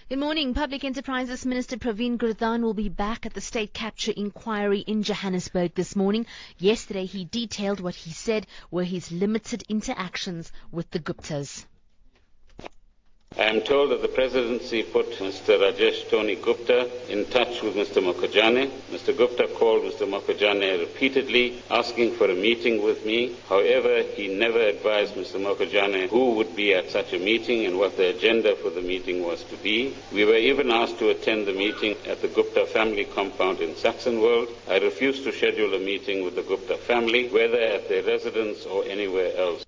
Good morning. Public Enterprises Minister Pravin Gordhan will be back at the state capture inquiry in Johannesburg this morning. Yesterday he detailed what he said were his limited interactions with the Guptas. I am told that the presidency put Mr. Rajesh Tony Gupta in touch with Mr. Mokojane. Mr. Gupta called Mr. Mokojane repeatedly, asking for a meeting with me. However, he never advised Mr. Mokojane who would be at such a meeting and what the agenda for the meeting was to be. We were even asked to attend the meeting at the Gupta family compound in Saxonwold. I refused to schedule a meeting with the Gupta family, whether at their residence or anywhere else.